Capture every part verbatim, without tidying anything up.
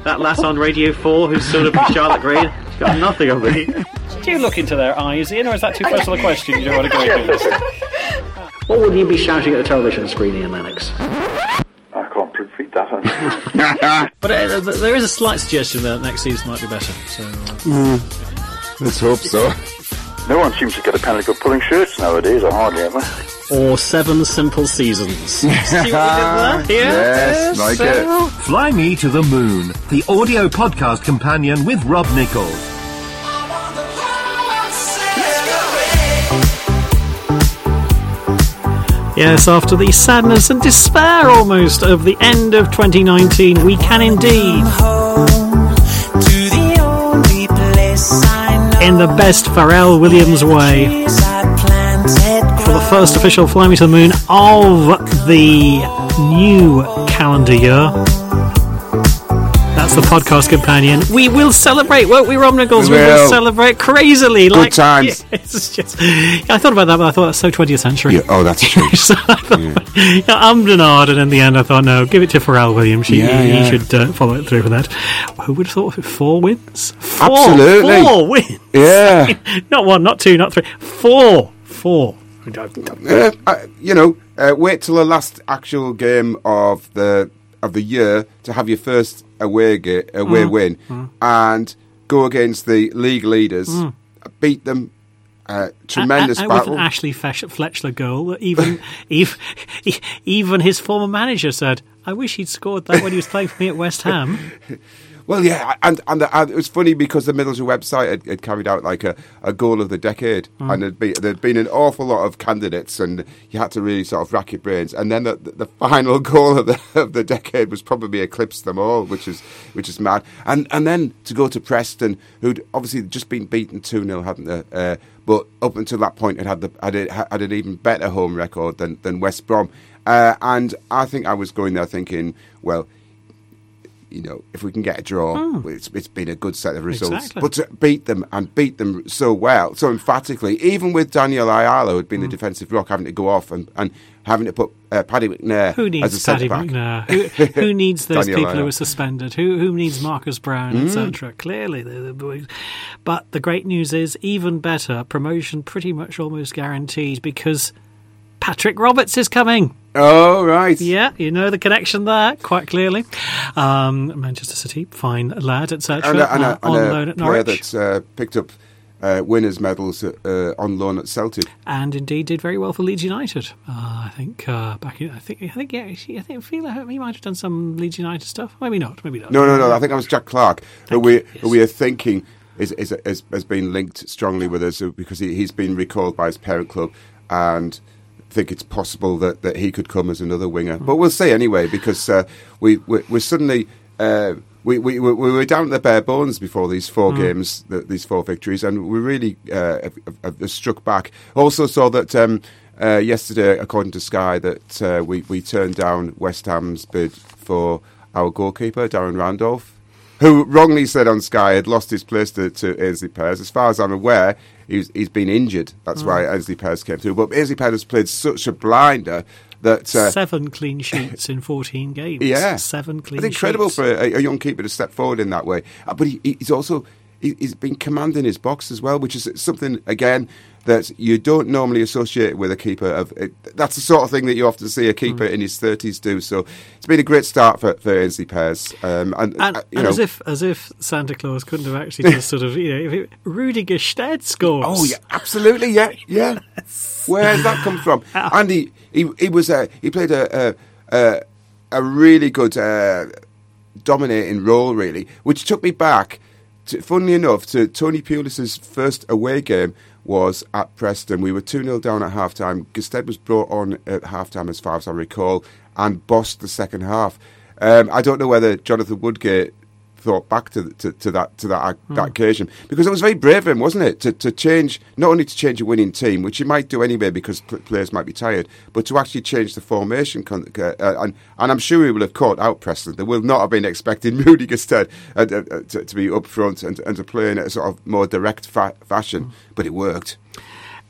that lass on Radio four who's sort of Charlotte Green. She's got nothing on me. Do you look into their eyes, Ian, or is that too personal a question? You don't want to go into this. What would you be shouting at the television screen, Ian Lennox? I can't repeat that one. But uh, there is a slight suggestion that next season might be better. So, uh, mm, let's hope so. No one seems to get a panic of pulling shirts nowadays, or hardly ever. Or Seven Simple Seasons. See what we did there? Yes, like so. it. Fly Me to the Moon, the audio podcast companion with Rob Nichols. Yes, after the sadness and despair almost of the end of twenty nineteen, we can indeed, in the best Pharrell Williams way, for the first official Fly Me to the Moon of the new calendar year. That's the podcast companion. We will celebrate, won't we, Rob Nichols? We will. we will celebrate crazily. Good like, times. Yeah, it's just, I thought about that, but I thought that's so twentieth century. Yeah, oh, that's true. So I thought, yeah. Yeah, ummed and ahed, and in the end I thought, no, give it to Pharrell Williams. He, yeah, he, yeah. he should uh, follow it through with that. Who would have thought of it? Four wins? Four, Absolutely. Four wins. Yeah. Not one, not two, not three. Four. Four. Uh, I, you know, uh, wait till the last actual game of the of the year to have your first away ga- away Mm. win Mm. and go against the league leaders, Mm. beat them. Uh, tremendous and, and battle. with an Ashley Fesh- Fletchler goal that even, even even his former manager said, I wish he'd scored that when he was playing for me at West Ham. Well, yeah, and and, the, and it was funny because the Middlesbrough website had, had carried out like a, a goal of the decade, Mm. and there'd, be, there'd been an awful lot of candidates, and you had to really sort of rack your brains. And then the, the, the final goal of the of the decade was probably eclipsed them all, which is which is mad. And and then to go to Preston, who'd obviously just been beaten two nil, hadn't they? Uh, but up until that point, it had the had, it, had an even better home record than than West Brom. Uh, and I think I was going there thinking, well, you know, if we can get a draw, Mm. it's, it's been a good set of results. Exactly. But to beat them and beat them so well, so emphatically, even with Daniel Ayala, who'd been Mm. the defensive rock, having to go off and, and having to put uh, Paddy McNair Who as a needs Paddy centre-back. McNair? Who, who needs those Daniel people who Ayala. are suspended? Who who needs Marcus Brown, Mm. et cetera? Clearly, they're the boys. But the great news is, even better, promotion pretty much almost guaranteed because Patrick Roberts is coming. Oh, right. Yeah, you know the connection there, quite clearly. Um, Manchester City, fine lad, et cetera. And a, and a, uh, on and a loan at player Norwich. that's uh, picked up uh, winners' medals uh, on loan at Celtic. And indeed did very well for Leeds United. Uh, I think uh, back in, I think I think yeah, I think I feel like he might have done some Leeds United stuff. Maybe not. Maybe not. No, no, no. I think that was Jack Clark, who Thank we you, yes. who we are thinking is, is, is has been linked strongly with us because he, he's been recalled by his parent club, and think it's possible that, that he could come as another winger. But we'll see anyway, because uh, we, we we're suddenly uh, we, we we were down at the bare bones before these four Mm. games, the, these four victories, and we really uh, have, have, have struck back. Also saw that um, uh, yesterday, according to Sky, that uh, we we turned down West Ham's bid for our goalkeeper Darren Randolph, who wrongly said on Sky had lost his place to, to Ainsley Pears. As far as I'm aware, he's, he's been injured. That's Mm. why Ainsley Pears came through. But Ainsley Pears has played such a blinder that... Uh, Seven clean sheets in fourteen games. yeah. Seven clean It's incredible sheets. for a, a young keeper to step forward in that way. Uh, but he, he's also... He, he's been commanding his box as well, which is something, again, that you don't normally associate with a keeper. Of it, That's the sort of thing that you often see a keeper Mm. in his thirties do. So it's been a great start for, for Ainsley Pears. Um, and And, uh, you and know, as if as if Santa Claus couldn't have actually just sort of, you know, if it, Rudiger Stead scores. Oh yeah, absolutely, yeah, yeah. Where has that come from? And he he, he was uh, he played a a, a, a really good uh, dominating role, really, which took me back. To, funnily enough, to Tony Pulis's first away game was at Preston. We were two nil down at half time. Gusted was brought on at half time, as far as I recall, and bossed the second half. Um, I don't know whether Jonathan Woodgate thought back to to, to that to that Mm. that occasion, because it was very brave of him, wasn't it, to to change, not only to change a winning team, which he might do anyway because pl- players might be tired, but to actually change the formation. Con- uh, and and I'm sure he will have caught out Preston. They will not have been expecting Rudy Gusted uh, uh, to, to be up front and and to play in a sort of more direct fa- fashion, Mm. but it worked.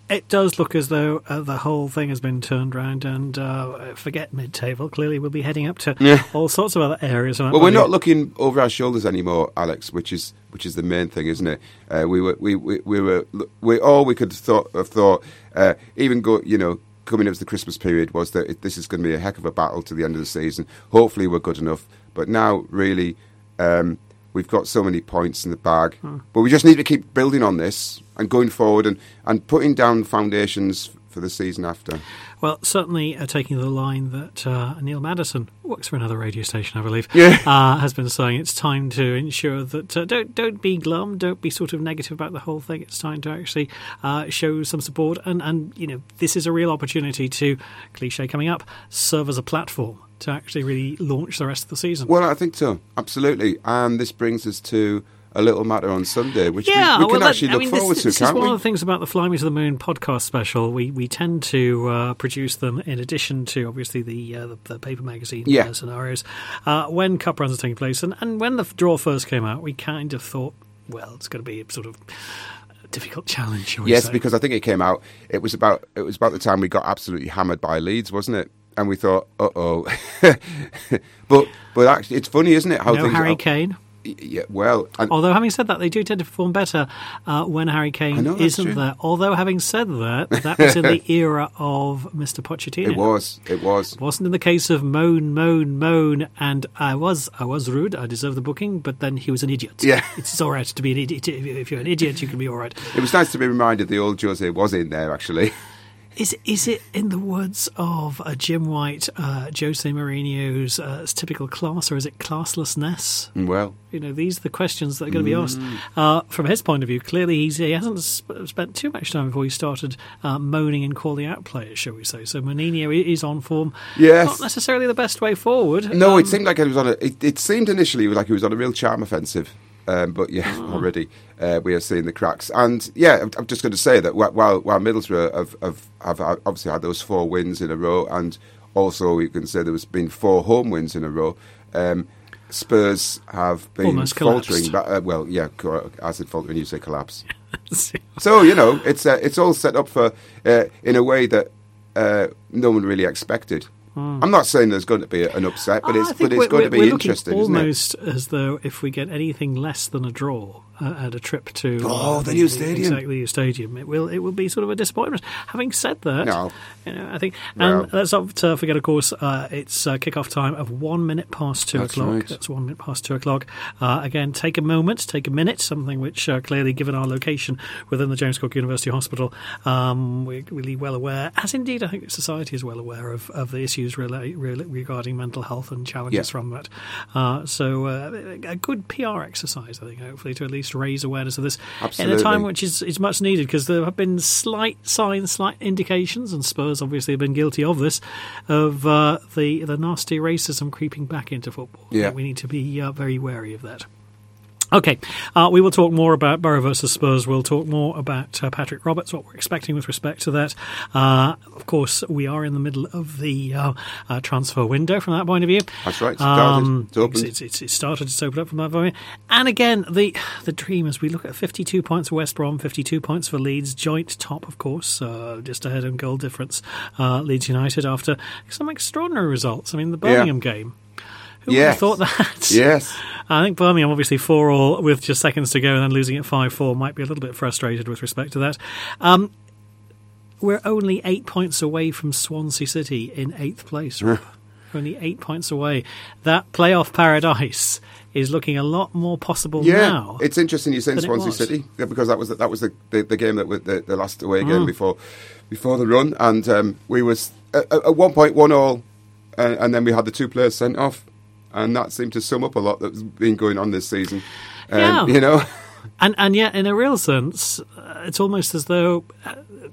It does look as though uh, the whole thing has been turned around, and uh, forget mid-table. Clearly, we'll be heading up to Yeah. all sorts of other areas. Well, we're not looking over our shoulders anymore, Alex, which is which is the main thing, isn't it? Uh, we were we, we we were we all we could thought have thought uh, even go you know coming up to the Christmas period was that it, this is going to be a heck of a battle to the end of the season. Hopefully, we're good enough, but now really um, we've got so many points in the bag, hmm. but we just need to keep building on this and going forward and, and putting down foundations for the season after. Well, certainly uh, taking the line that uh, Neil Madison, works for another radio station, I believe, yeah. uh, has been saying, it's time to ensure that uh, don't don't be glum, don't be sort of negative about the whole thing. It's time to actually uh, show some support, and, and you know this is a real opportunity to, cliche coming up, serve as a platform to actually really launch the rest of the season. Well, I think so, absolutely. And this brings us to a little matter on Sunday, which yeah, we, we can well, actually that, look I mean, forward this, to, this can't is one we? of the things about the Fly Me to the Moon podcast special. We we tend to uh, produce them in addition to, obviously, the uh, the, the paper magazine yeah. uh, scenarios. Uh, when cup runs are taking place, and, and when the draw first came out, we kind of thought, well, it's going to be a sort of difficult challenge, shall we yes, say. because I think it came out, it was about it was about the time we got absolutely hammered by Leeds, wasn't it? And we thought, uh-oh. but but actually, it's funny, isn't it? How no things Harry are, Kane. Yeah, well... And, Although, having said that, they do tend to perform better uh, when Harry Kane know, isn't true. there. Although, having said that, that was in the era of Mister Pochettino. It was, it was. It wasn't in the case of moan, moan, moan, and I was I was rude, I deserve the booking, but then he was an idiot. Yeah. It's all right to be an idiot. If you're an idiot, you can be all right. It was nice to be reminded the old Jose was in there, actually. Is is it, in the words of uh, Jim White, uh, Jose Mourinho's uh, typical class, or is it classlessness? Well, you know, these are the questions that are going to be asked. Uh, from his point of view, clearly he's, he hasn't sp- spent too much time before he started uh, moaning and calling out players, shall we say. So Mourinho is on form. Yes. Not necessarily the best way forward. No, um, it seemed like it was on a. It, it seemed initially like he was on a real charm offensive. Um, but yeah, oh. already uh, we are seeing the cracks. And yeah, I'm, I'm just going to say that while while Middlesbrough have, have, have obviously had those four wins in a row, and also you can say there has been four home wins in a row, um, Spurs have been almost faltering. But, uh, well, yeah, I said faltering, you say collapse. So, you know, it's uh, it's all set up for uh, in a way that uh, no one really expected. Mm. I'm not saying there's going to be an upset, but it's but it's going to be interesting, isn't it? Almost as though if we get anything less than a draw uh, at a trip to oh uh, the new stadium, exactly the new stadium, it will it will be sort of a disappointment. Having said that, no. you know, I think, and well, let's not uh, forget, of course, uh, it's uh, kick-off time of one minute past two that's o'clock. Right. That's one minute past two o'clock. Uh, again, take a moment, take a minute. Something which uh, clearly, given our location within the James Cook University Hospital, um, we're really well aware, as indeed I think society is well aware of, of the issues really, really regarding mental health and challenges yeah. from that. Uh, so uh, a good P R exercise, I think, hopefully, to at least raise awareness of this Absolutely. in a time which is, is much needed, because there have been slight signs, slight indications, and Spurs obviously have been guilty of this, of uh, the, the nasty racism creeping back into football. Yeah. We need to be uh, very wary of that. Okay, uh, we will talk more about Borough versus Spurs. We'll talk more about uh, Patrick Roberts, what we're expecting with respect to that. Uh, of course, we are in the middle of the uh, uh, transfer window from that point of view. That's right. It's started. Um, it's opened. It's, it's, it's started. It's opened up from that point of view. And again, the the dream as we look at fifty-two points for West Brom, fifty-two points for Leeds, joint top, of course, uh, just ahead in goal difference. Uh, Leeds United after some extraordinary results. I mean, the Birmingham yeah. game. Who yes. would have thought that? Yes. I think Birmingham, obviously four all with just seconds to go and then losing at five four, might be a little bit frustrated with respect to that. Um, we're only eight points away from Swansea City in eighth place. Only eight points away. That playoff paradise is looking a lot more possible yeah, now. It's interesting you're saying Swansea City, yeah, because that was the, that was the, the, the game that was the, the last away game mm. before before the run, and um, we was at, at one point one all, uh, and then we had the two players sent off. And that seemed to sum up a lot that's been going on this season. Um, yeah. You know? And and yet, in a real sense, uh, it's almost as though uh,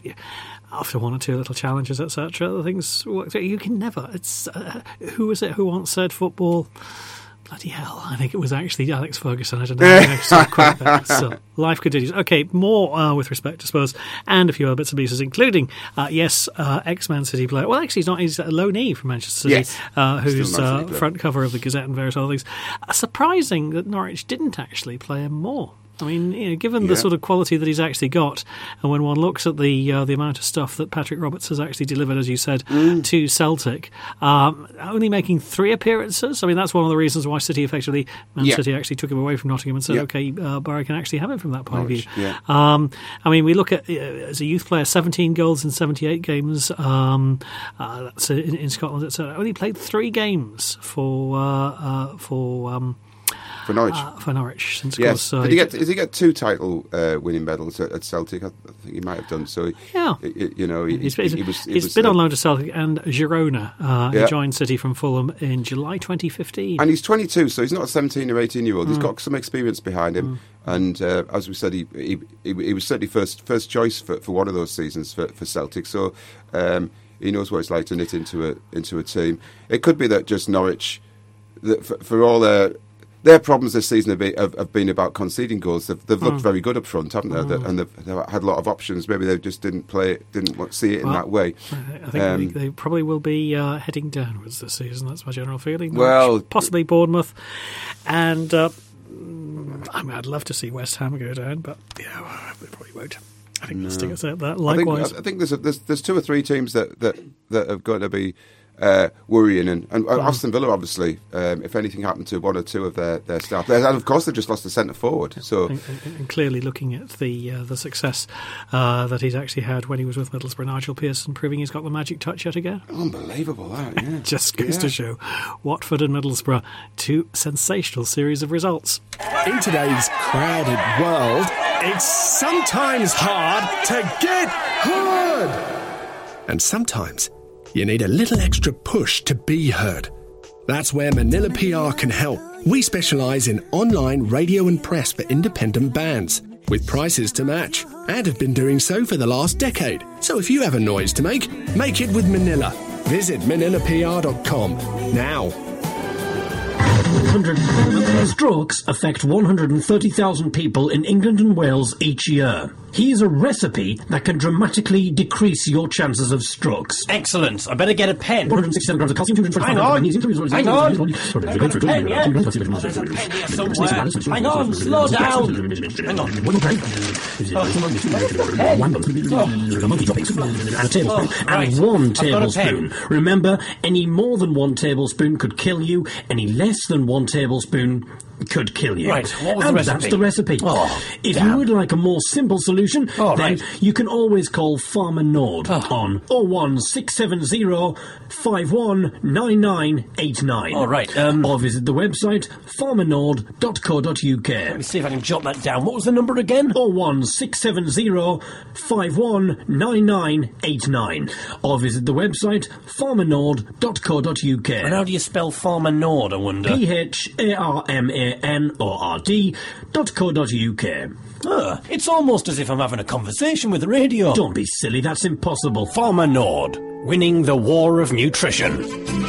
after one or two little challenges, et cetera, things work through. You can never. It's uh, who was it who once said football? Bloody hell! I think it was actually Alex Ferguson. I don't know. I so quite that. So life continues. Okay, more uh, with respect to Spurs and a few other bits and pieces, including uh, yes, uh, ex-Man City player. Well, actually, he's not. He's a loanee from Manchester City, yes. uh, who's uh, front cover of the Gazette and various other things. Uh, surprising that Norwich didn't actually play him more. I mean, you know, given Yeah. the sort of quality that he's actually got, and when one looks at the uh, the amount of stuff that Patrick Roberts has actually delivered, as you said, Mm. to Celtic, um, only making three appearances. I mean, that's one of the reasons why City effectively, Man Yeah. City actually took him away from Nottingham and said, Yeah. okay, uh, Barry can actually have it from that point Norwich, of view. yeah. Um, I mean, we look at, uh, as a youth player, seventeen goals in seventy-eight games. Um, uh, that's in, in Scotland. It's uh, only played three games for, uh, uh, for, um, For Norwich. uh, for Norwich since, of Yes. course. Uh, Did he get? Did he get two title uh, winning medals at, at Celtic? I, I think he might have done. So, he, Yeah. he- you know, he, He's, he, he's, he was. he he's was, been uh, on loan to Celtic and Girona. Uh, Yeah. He joined City from Fulham in July twenty fifteen. And he's twenty-two, so he's not a seventeen or eighteen year old. Mm. He's got some experience behind him, and uh, as we said, he, he he he was certainly first first choice for, for one of those seasons for, for Celtic. So um, he knows what it's like to knit into a into a team. It could be that just Norwich, that for, for all their their problems this season have been, have, have been about conceding goals. They've, they've looked very good up front, haven't they? They- And they've, they've had a lot of options. Maybe they just didn't play it, didn't want- see it in Well, that way. I think Um, they, they probably will be uh, heading downwards this season. That's my general feeling. Well- Norwich, possibly Bournemouth. And uh, I mean, I'd love to see West Ham go down, but yeah, they probably won't. I think they'll stick us at that. I think, Likewise. I think there's, a, there's there's two or three teams that that, that have got to be uh, worrying, and, and uh, Aston Villa obviously. Um, if anything happened to one or two of their, their staff, and of course they've just lost the centre forward. So And, and, and clearly looking at the uh, the success uh, that he's actually had when he was with Middlesbrough, Nigel Pearson proving he's got the magic touch yet again. unbelievable that. Yeah. Just goes Yeah. to show Watford and Middlesbrough, two sensational series of results. In today's crowded world, it's sometimes hard to get heard. And sometimes you need a little extra push to be heard. That's where Manila P R can help. We specialise in online radio and press for independent bands, with prices to match, and have been doing so for the last decade. So if you have a noise to make, make it with Manila. Visit manila p r dot com now. one hundred strokes affect one hundred thirty thousand people in England and Wales each year. Here's a recipe that can dramatically decrease your chances of strokes. Excellent. I better get a pen. one hundred sixty-seven grams of calcium, two hundred twenty-five Hang on. grams of Hang on. magnesium. I've got a pen, yeah? There's a pen here somewhere. Hang on, slow down. Hang on. And a tablespoon. Oh, right. And one I've got a tablespoon. pen. Remember, any more than one tablespoon could kill you. Any less than one tablespoon could kill you. Right, what was the and recipe? that's the recipe. Oh, if damn. you would like a more simple solution, Oh, then right. you can always call Farmer Nord Oh. on oh one six seven zero five one nine nine eight nine. All right, um, or visit the website farmer nord dot co dot u k. Let me see if I can jot that down. What was the number again? oh one six seven zero five one nine nine eight nine, or visit the website farmer nord dot co dot u k. And how do you spell Farmer Nord, I wonder? P H A R M A N O R D dot co dot u k. Ah, it's almost as if I'm having a conversation with the radio. Don't be silly, that's impossible. Farmer Nord, winning the war of nutrition.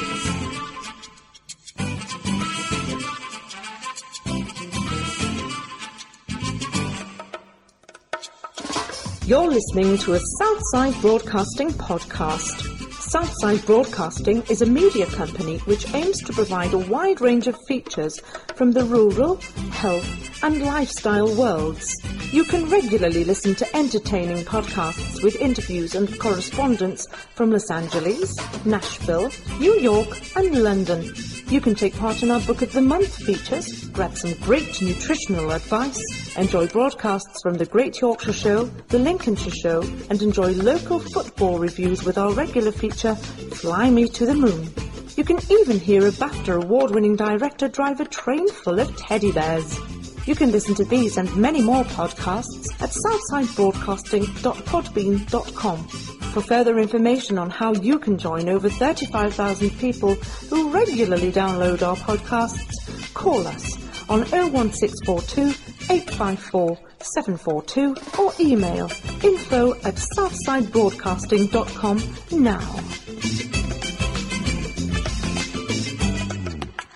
You're listening to a Southside Broadcasting podcast. Southside Broadcasting is a media company which aims to provide a wide range of features from the rural, health and lifestyle worlds. You can regularly listen to entertaining podcasts with interviews and correspondence from Los Angeles, Nashville, New York and London. You can take part in our Book of the Month features, grab some great nutritional advice, enjoy broadcasts from the Great Yorkshire Show, the Lincolnshire Show, and enjoy local football reviews with our regular feature, Fly Me to the Moon. You can even hear a BAFTA award-winning director drive a train full of teddy bears. You can listen to these and many more podcasts at southside broadcasting dot podbean dot com. For further information on how you can join over thirty-five thousand people who regularly download our podcasts, call us on oh one six four two eight five four seven four two or email info at southside broadcasting dot com now.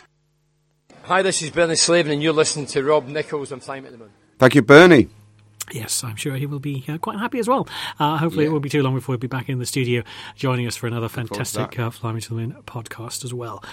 Hi, this is Bernie Slavin and you're listening to Rob Nichols on Flying to the Moon. Thank you, Bernie. Yes, I'm sure he will be uh, quite happy as well. Uh, hopefully, Yeah. it won't be too long before he'll be back in the studio joining us for another forward to fantastic that. uh, Fly Me to the Moon podcast as well.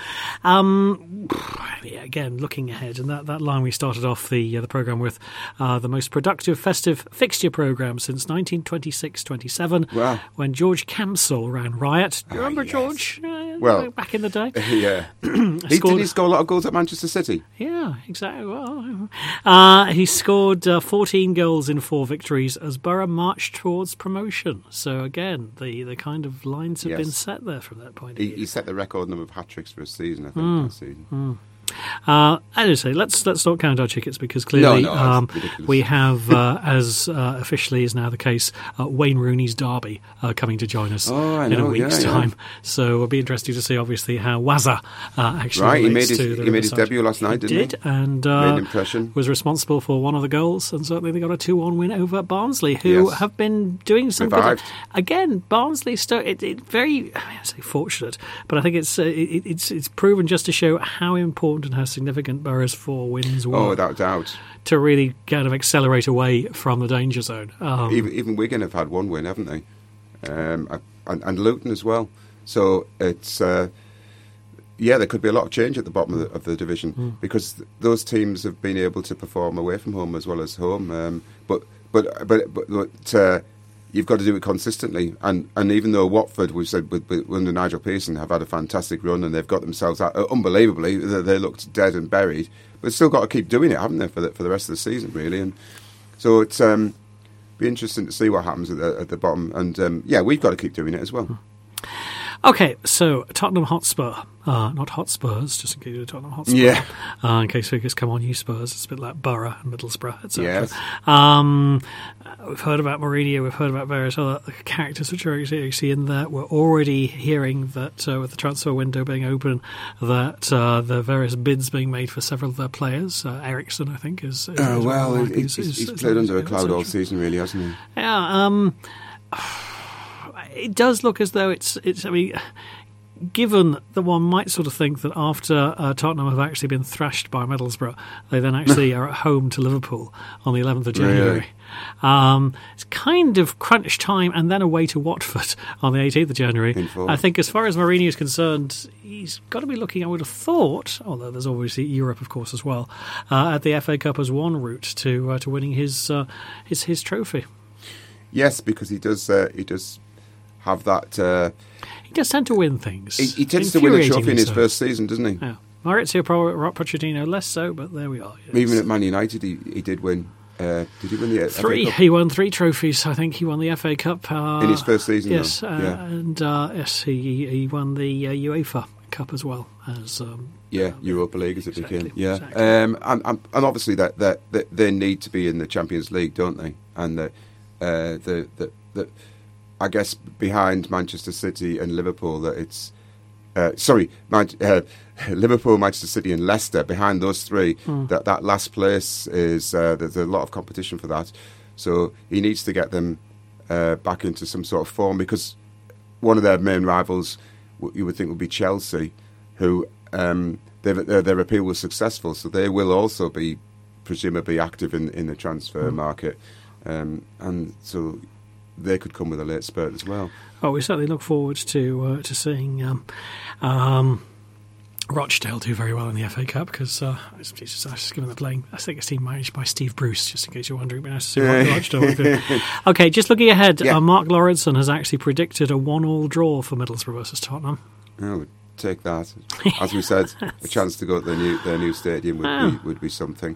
Um, yeah, again, looking ahead, and that, that line we started off the uh, the programme with, uh, the most productive festive fixture programme since nineteen twenty-six twenty-seven, Wow. when George Camsell ran riot. Do you Ah, remember yes. George? Uh, Well- back in the day? yeah. he, Scored- did he score a lot of goals at Manchester City? Yeah, exactly. Well, uh, he scored uh, fourteen goals in four victories as Borough marched towards promotion. So again, the, the kind of lines have Yes. been set there from that point of He, view. he set the record number of hat-tricks for a season, I think, Hmm. last season. Uh, as I say, let's let's not count our chickens because clearly No, no, that's um, ridiculous. we have, uh, as uh, officially is now the case, uh, Wayne Rooney's derby uh, coming to join us Oh, I in a know, week's yeah, yeah. time. So it'll be interesting to see, obviously, how Wazza uh, actually Right, he relates made his- to the he made his Riverside. debut last night, He didn't did, he? and uh, Made an impression. was responsible for one of the goals, and certainly they got a two one win over Barnsley, who Yes. have been doing some good. Revived. Again, Barnsley, Stoke, it, it very, I mean, I say fortunate, but I think it's uh, it, it's it's proven just to show how important and how significant Borough's four wins were Oh, without doubt. to really kind of accelerate away from the danger zone. Um, Even, even Wigan have had one win, haven't they? Um, and, and Luton as well. So it's uh, yeah, there could be a lot of change at the bottom of the, of the division Hmm. because th- those teams have been able to perform away from home as well as home. Um, but but but but, but uh, you've got to do it consistently. And and even though Watford, we've said with, with, under Nigel Pearson, have had a fantastic run and they've got themselves out uh, unbelievably, they, they looked dead and buried. But still got to keep doing it, haven't they, for the, for the rest of the season, really? And so it's um, be interesting to see what happens at the, at the bottom. And um, yeah, we've got to keep doing it as well. Okay, so Tottenham Hotspur, uh, not Hotspurs, just in case you're Tottenham Hotspur. Yeah. Uh, in case figures come on you Spurs, it's a bit like Borough and Middlesbrough, et cetera. Yes. Um, we've heard about Mourinho, we've heard about various other characters which are actually in there. We're already hearing that uh, with the transfer window being open, that uh, the various bids being made for several of their players. Uh, Ericsson, I think, is. is Oh, is well, one he- who's- he's, is- he's is- played is- under a is- cloud all is- season, really, hasn't he? Yeah, um, it does look as though it's, it's. I mean, given that one might sort of think that after uh, Tottenham have actually been thrashed by Middlesbrough, they then actually are at home to Liverpool on the eleventh of January. Really? Um, it's kind of crunch time and then away to Watford on the eighteenth of January. In full. I think as far as Mourinho is concerned, he's got to be looking, I would have thought, although there's obviously Europe, of course, as well, uh, at the F A Cup as one route to uh, to winning his, uh, his his trophy. Yes, because he does. Uh, he does have that. Uh, He does tend to win things. he, he tends to win a trophy in his Infuriatingly so. first season, doesn't he? Yeah. Maurizio Pro- Pochettino less so, but there we are. Yes. Even at Man United, he, he did win. Uh, did he win the F A Three. Cup? He won three trophies. I think he won the F A Cup uh, In his first season, Yes, though. uh, Yeah. and uh, yes, he he won the uh, UEFA Cup as well as. Um, Yeah, Europa League as it Exactly, became. Yeah, exactly. um, and, and and obviously that, that that they need to be in the Champions League, don't they? And the uh, the, the the I guess behind Manchester City and Liverpool, that it's uh, sorry, Man- uh, Liverpool, Manchester City, and Leicester. Behind those three, Hmm. that that last place is uh, there's a lot of competition for that. So he needs to get them uh, back into some sort of form because one of their main rivals, w- you would think, would be Chelsea, who um, their, their their appeal was successful, so they will also be presumably active in in the transfer Mm. market, um, and so they could come with a late spurt as well. Oh, we certainly look forward to uh, to seeing um, um, Rochdale do very well in the F A Cup because uh, it's, it's just, it's given they're playing, I think it's team managed by Steve Bruce, just in case you're wondering. But nice to see what Rochdale will do. Okay, just looking ahead, Yeah. uh, Mark Lawrenson has actually predicted a one-all draw for Middlesbrough versus Tottenham. I would take that. As we said, a chance to go to their new their new stadium would Ah. be would be something.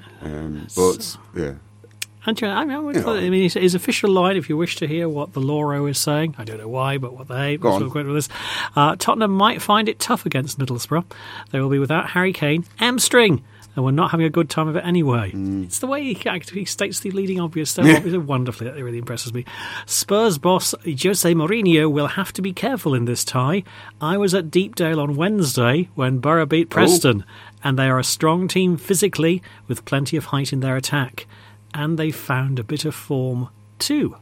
Um, but yeah. And you know, I mean, I, would You thought- know. I mean, his, his official line, if you wish to hear what the Loro is saying, I don't know why, but what they Go that's on. what we're going with this. Uh, Tottenham might find it tough against Middlesbrough. They will be without Harry Kane, hamstring, and we're not having a good time of it anyway. Mm. It's the way he, he states the leading obvious stuff. Obviously, wonderfully, that really impresses me. Spurs boss Jose Mourinho will have to be careful in this tie. I was at Deepdale on Wednesday when Borough beat Preston, and they are a strong team physically with plenty of height in their attack. And they found a bit of form too.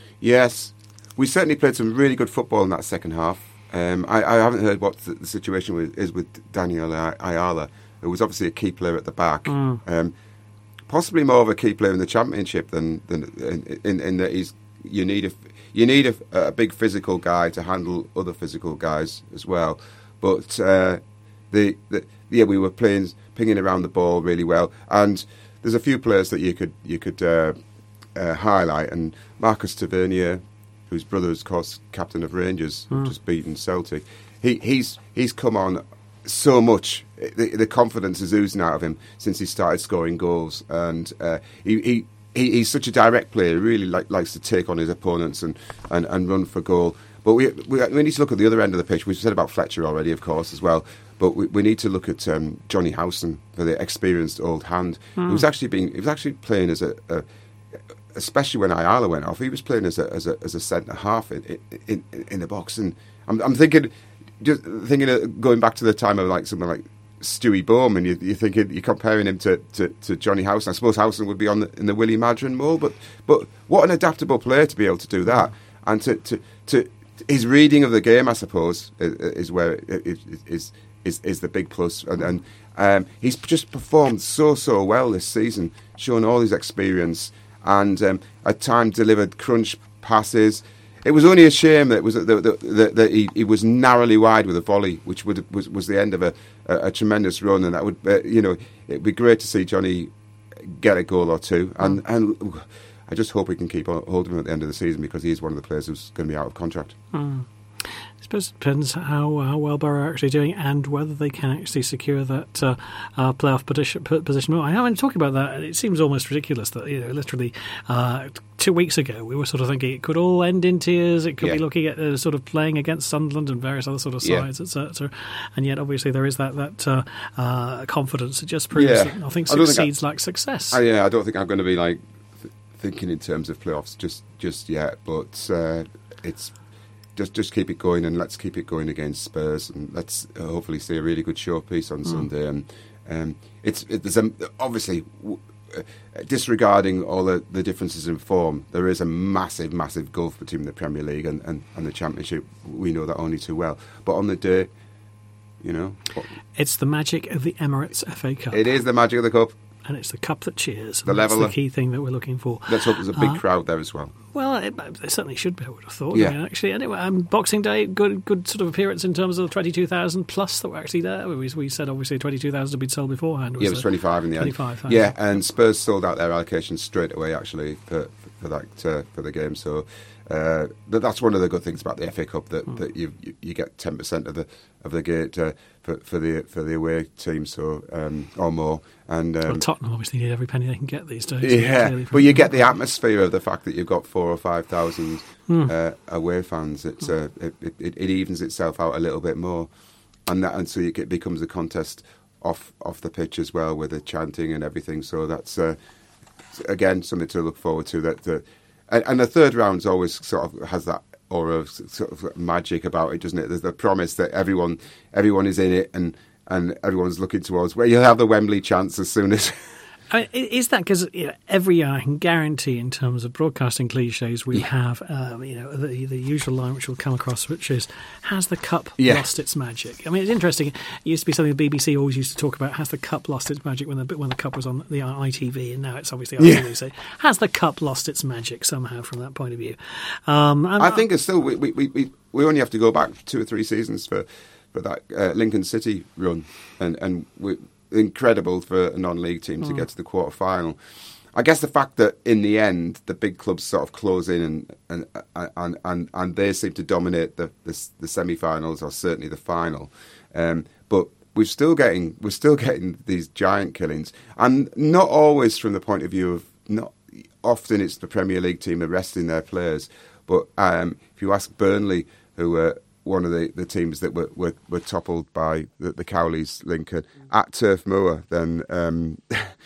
Yes, we certainly played some really good football in that second half. Um, I, I haven't heard what the, the situation with, is with Daniel I- Ayala, who was obviously a key player at the back. Mm. Um, possibly more of a key player in the Championship than than in, in, in that he's you need a you need a, a big physical guy to handle other physical guys as well. But uh, the, the yeah, we were playing pinging around the ball really well, and there's a few players that you could you could uh, uh, highlight, and Marcus Tavernier, whose brother is, of course, captain of Rangers, mm. just beaten Celtic. He he's he's come on so much. The, the confidence is oozing out of him since he started scoring goals, and uh, he, he he he's such a direct player. He really like, likes to take on his opponents and, and, and run for goal. But we, we we need to look at the other end of the pitch. We've said about Fletcher already, of course, as well. But we, we need to look at um, Johnny Howson, for the experienced old hand. Mm. He was actually being he was actually playing as a, a especially when Ayala went off. He was playing as a as a as a centre half in in, in in the box, and I'm I'm thinking. Just thinking of going back to the time of like someone like Stewie Bowman, you, you're thinking you're comparing him to, to, to Johnny Howson. I suppose Howson would be on the, in the Willie Madron mould, but but what an adaptable player to be able to do that, and to to, to his reading of the game, I suppose, is, is where it, it, is is is the big plus, and, and um, he's just performed so so well this season, showing all his experience, and um, at times delivered crunch passes. It was only a shame that it was that, that, that, that he, he was narrowly wide with a volley, which would was, was the end of a, a, a tremendous run, and that would uh, you know it'd be great to see Johnny get a goal or two, and and I just hope we can keep hold of him at the end of the season, because he is one of the players who's going to be out of contract. Mm. I suppose it depends how, how well Borough are actually doing, and whether they can actually secure that uh, uh, playoff position. position. I know, I'm talking about that. It seems almost ridiculous that, you know, literally uh, two weeks ago we were sort of thinking it could all end in tears. It could yeah. be looking at uh, sort of playing against Sunderland and various other sort of sides, yeah. et cetera. And yet, obviously, there is that that uh, uh, confidence. It just proves yeah. that nothing succeeds I, like success. I, yeah, I don't think I'm going to be like th- thinking in terms of playoffs just just yet, but uh, it's. Just, just keep it going, and let's keep it going against Spurs, and let's uh, hopefully see a really good showpiece on mm. Sunday. And um, it's it, there's a, obviously w- uh, disregarding all the, the differences in form, there is a massive, massive gulf between the Premier League and, and, and the Championship. We know that only too well. But on the day, you know, what, it's the magic of the Emirates F A Cup. It is the magic of the cup. And it's the cup that cheers. The level. That's the key thing that we're looking for. Let's hope there's a big uh, crowd there as well. Well, it, there certainly should be, I would have thought. Yeah. I mean, actually, anyway, um, Boxing Day, good good sort of appearance in terms of the twenty-two thousand plus that were actually there. We, we said, obviously, twenty-two thousand had been sold beforehand. Was yeah, it was twenty-five in the end. twenty-five thousand. Yeah, and Spurs sold out their allocation straight away, actually, for, for, that, uh, for the game. So uh, that's one of the good things about the F A Cup, that, mm. that you, you you get ten percent of the of the gate uh, for, for the for the away team, so um, or more. And um, well, Tottenham obviously need every penny they can get these days. Yeah, but you get the atmosphere of the fact that you've got four or five thousand mm. uh, away fans. It's uh, it, it, it evens itself out a little bit more, and that and so it becomes a contest off off the pitch as well, with the chanting and everything. So that's uh, again something to look forward to. That the, and, and the third round's always sort of has that aura of sort of magic about it, doesn't it? There's the promise that everyone everyone is in it, and. And everyone's looking towards where you'll have the Wembley chance as soon as. I mean, is that because, you know, every year I can guarantee, in terms of broadcasting cliches, we yeah. have um, you know the, the usual line which we'll come across, which is, has the cup yeah. lost its magic? I mean, it's interesting. It used to be something the B B C always used to talk about. Has the cup lost its magic when the when the cup was on the I T V, and now it's obviously I T V. Yeah. So has the cup lost its magic somehow from that point of view? Um, I think it's still we we, we we only have to go back two or three seasons for. For that uh, Lincoln City run, and and we, incredible for a non-league team to mm. get to the quarter final. I guess the fact that in the end the big clubs sort of close in and and and and, and they seem to dominate the the, the semi-finals, or certainly the final. Um, but we're still getting we're still getting these giant killings, and not always from the point of view of not often it's the Premier League team arresting their players, but um, if you ask Burnley, who were uh, one of the, the teams that were, were, were toppled by the, the Cowleys, Lincoln, at Turf Moor, then um,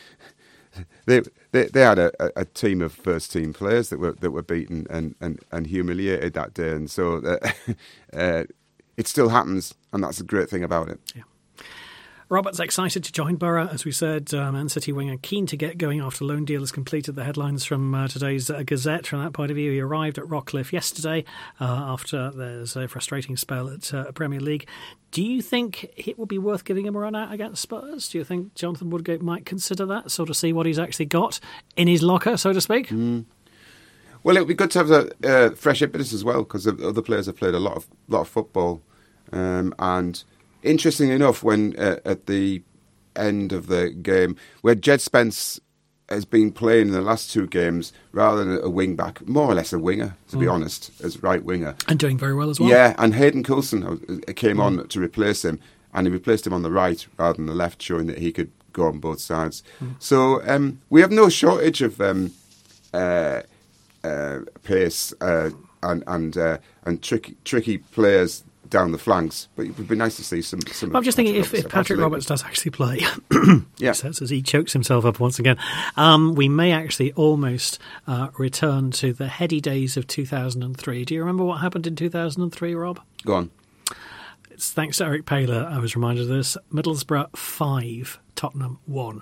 they, they they had a, a team of first team players that were that were beaten and, and, and humiliated that day, and so uh, uh, it still happens, and that's a great thing about it. Yeah. Roberts excited to join Borough, as we said. Uh, Man City winger keen to get going after loan deal has completed. The headlines from uh, today's uh, Gazette. From that point of view, he arrived at Rockcliffe yesterday uh, after there's a frustrating spell at uh, Premier League. Do you think it would be worth giving him a run out against Spurs? Do you think Jonathan Woodgate might consider that, sort of see what he's actually got in his locker, so to speak? Mm. Well, it would be good to have a uh, fresh impetus as well, because the other players have played a lot of lot of football. Um, and interestingly enough, when uh, at the end of the game, where Jed Spence has been playing in the last two games rather than a wing back, more or less a winger, to mm. be honest, as right winger. And doing very well as well. Yeah, and Hayden Coulson came mm. on to replace him, and he replaced him on the right rather than the left, showing that he could go on both sides. Mm. So um, we have no shortage of... Um, uh, Uh, pace uh, and and uh, and tricky tricky players down the flanks, but it would be nice to see some. some I'm just thinking Patrick if, if Patrick Roberts does actually play, yeah, says as he chokes himself up once again, um, we may actually almost uh, return to the heady days of two thousand three. Do you remember what happened in two thousand three, Rob? Go on. It's thanks to Eric Paler I was reminded of this. Middlesbrough five, Tottenham one.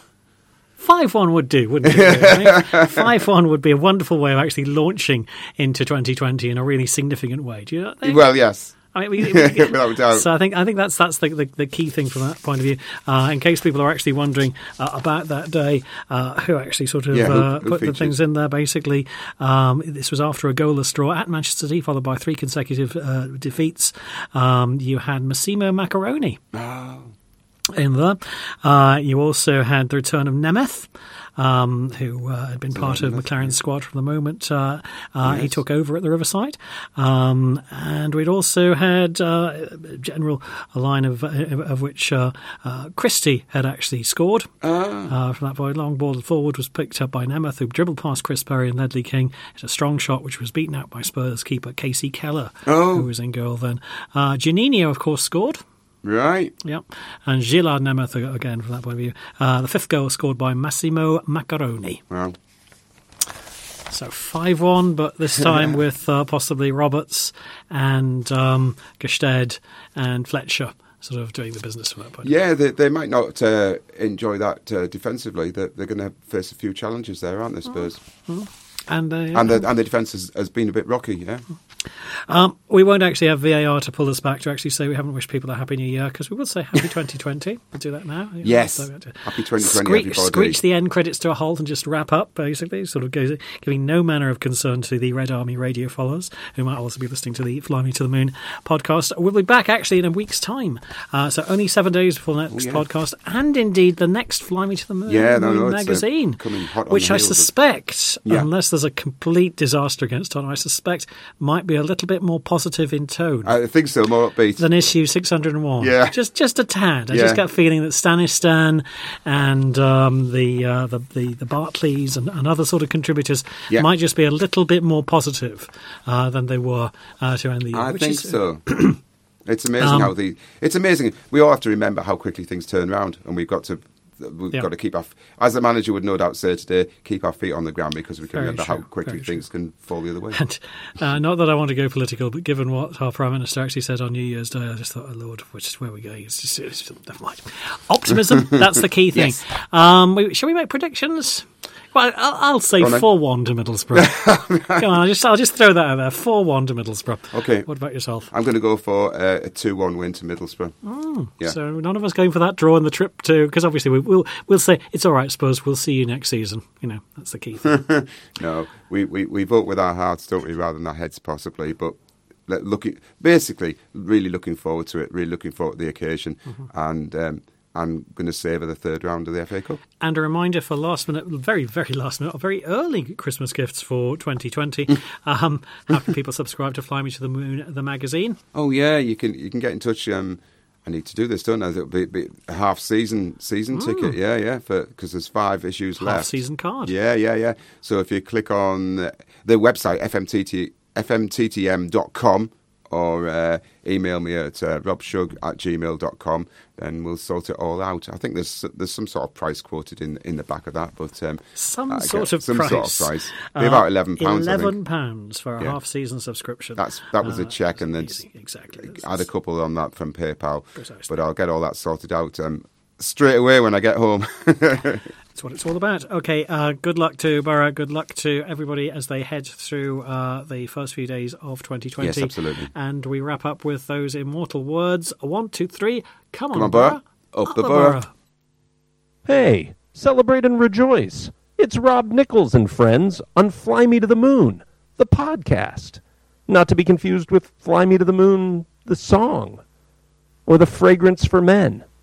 five one would do, wouldn't it? five one would be a wonderful way of actually launching into twenty twenty in a really significant way. Do you not think? Well, yes. I mean, we, we, without doubt. So I think I think that's that's the, the, the key thing from that point of view. Uh, in case people are actually wondering uh, about that day, uh, who actually sort of yeah, who, uh, who put featured? the things in there. Basically, um, this was after a goalless draw at Manchester City, followed by three consecutive uh, defeats. Um, you had Massimo Macaroni. Oh. In there. Uh, you also had the return of Nemeth, um, who uh, had been That's part right, of Nemeth, McLaren's yeah. squad from the moment uh, uh, yes. he took over at the Riverside. Um, and we'd also had uh, general a line of of which uh, uh, Christie had actually scored. Ah. Uh, from that point, long ball forward was picked up by Nemeth, who dribbled past Chris Perry and Ledley King. It's a strong shot, which was beaten out by Spurs keeper Casey Keller, oh. who was in goal then. Uh, Juninho, of course, scored. Right. Yep. And Gilad Nemeth, again, from that point of view. Uh, the fifth goal scored by Massimo Macaroni. Wow. So five one, but this time with uh, possibly Roberts and um, Gestede and Fletcher sort of doing the business from that point. Yeah, they, they might not uh, enjoy that uh, defensively. They're, they're going to face a few challenges there, aren't they, Spurs? Mm-hmm. And, uh, and the and the defence has, has been a bit rocky, yeah. Um, we won't actually have V A R to pull us back to actually say we haven't wished people a happy new year, because we will say happy twenty twenty. We'll do that now. Yes, so happy twenty twenty, screech, everybody. Screech the end credits to a halt and just wrap up, basically, sort of goes, giving no manner of concern to the Red Army radio followers, who might also be listening to the Fly Me to the Moon podcast. We'll be back actually in a week's time, uh, so only seven days before the next oh, yeah. podcast, and indeed the next Fly Me to the Moon yeah, no, no, magazine, it's, uh, coming hot on which the I heels of- suspect, Yeah. unless there's a complete disaster against Tottenham, I suspect might be a little bit more positive in tone. I think so, more upbeat. Than issue six hundred one. Yeah. Just just a tad. I Yeah. just got a feeling that Stanistan and um, the, uh, the the the Bartleys and, and other sort of contributors Yeah. might just be a little bit more positive uh, than they were uh, to end the year. I which think is, so. It's amazing Um, how the. It's amazing. We all have to remember how quickly things turn around, and we've got to. We've Yeah. got to keep our, as the manager would no doubt say today, keep our feet on the ground, because we can Very remember true, how quickly very things can fall the other way. And uh, not that I want to go political, but given what our Prime Minister actually said on New Year's Day, I just thought, oh Lord, which is where we're going. It's just, it's just, never mind. Optimism, that's the key thing. Yes. Um, we, shall we make predictions? Well, I'll, I'll say Go on then. four one to Middlesbrough. Come on, I'll just, I'll just throw that out there. four one to Middlesbrough. Okay. What about yourself? I'm going to go for uh, a two one win to Middlesbrough. Mm, Yeah. So none of us going for that draw in the trip to, because obviously we, we'll we'll say it's all right, Spurs. We'll see you next season. You know, that's the key thing. No, we, we, we vote with our hearts, don't we, rather than our heads, possibly. But le- looking, basically, really looking forward to it. Really looking forward to the occasion, Mm-hmm. and um, I'm going to savour the third round of the F A Cup. And a reminder for last minute, very, very last minute, very early Christmas gifts for twenty twenty. um, how can people subscribe to Fly Me to the Moon, the magazine? Oh yeah, you can you can get in touch. Um, I need to do this, don't I? It'll be, be a half season season Mm. ticket. Yeah, yeah, because there's five issues Half left. season card. Yeah, yeah, yeah. So if you click on the, the website f m t t f m t t m dot com or uh, email me at uh, robshug at gmail dot com, then we'll sort it all out. I think there's there's some sort of price quoted in in the back of that, but um, some I sort guess, of some price. sort of price. Uh, Be about eleven pounds. Eleven pounds for a Yeah. half season subscription. That's that was uh, a check, and then easy. Exactly. add a couple on that from PayPal. Precisely. But I'll get all that sorted out um, straight away when I get home. That's what it's all about. Okay, uh, good luck to Borough. Good luck to everybody as they head through uh, the first few days of twenty twenty. Yes, absolutely. And we wrap up with those immortal words. One, two, three. Come on, Come on, Borough. Borough. Up the Borough. Hey, celebrate and rejoice. It's Rob Nichols and friends on Fly Me to the Moon, the podcast. Not to be confused with Fly Me to the Moon, the song, or the Fragrance for Men.